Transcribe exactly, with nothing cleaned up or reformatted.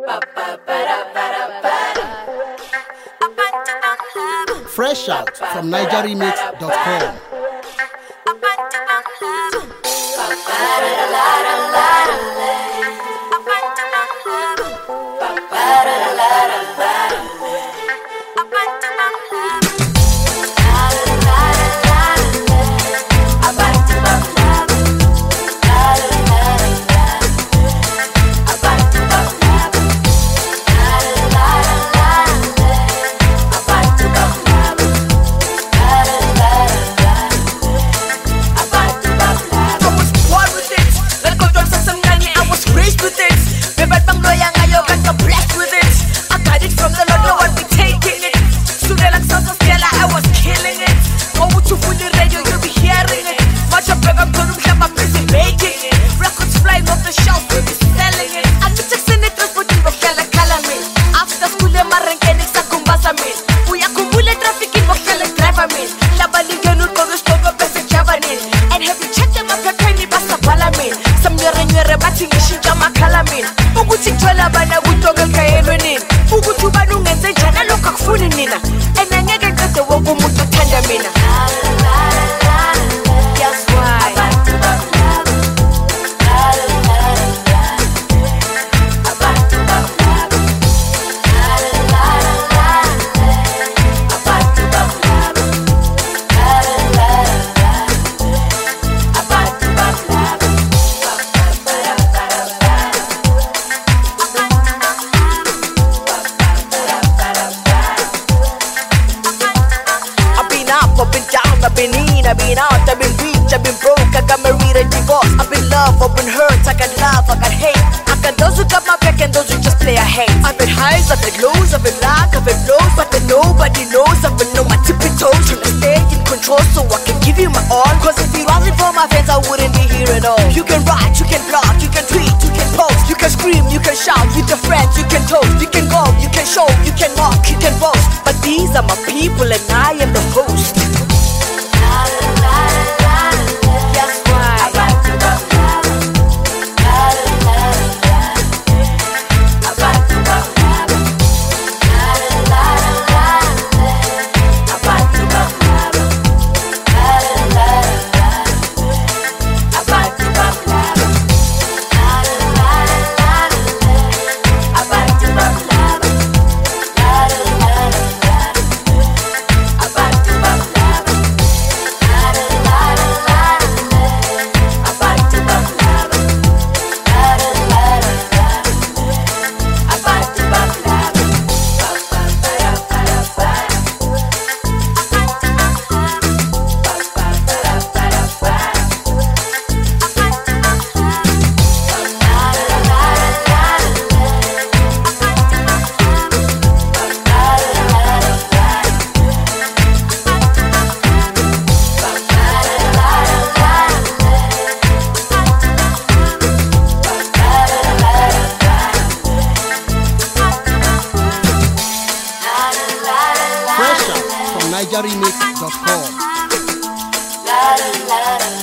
Fresh out from niger remix dot com. I've been in, I've been out, I've been rich, I've been broke, I got married and divorced. I've been love, I've been hurt, I got love, I got hate. I got those who got my back and those who just play a hate. I've been highs, I've been lows, I've been luck, I've been lows, but then nobody knows. I've been on my tippy toes, trying to stay in control so I can give you my all. Cause if it wasn't for my fans, I wouldn't be here at all. You can write, you can blog, you can tweet, you can post, you can scream, you can shout, with your friends, you can toast, you can go, you can show, you can mock, you can boast. But these are my people and I am the host. niger remix dot com.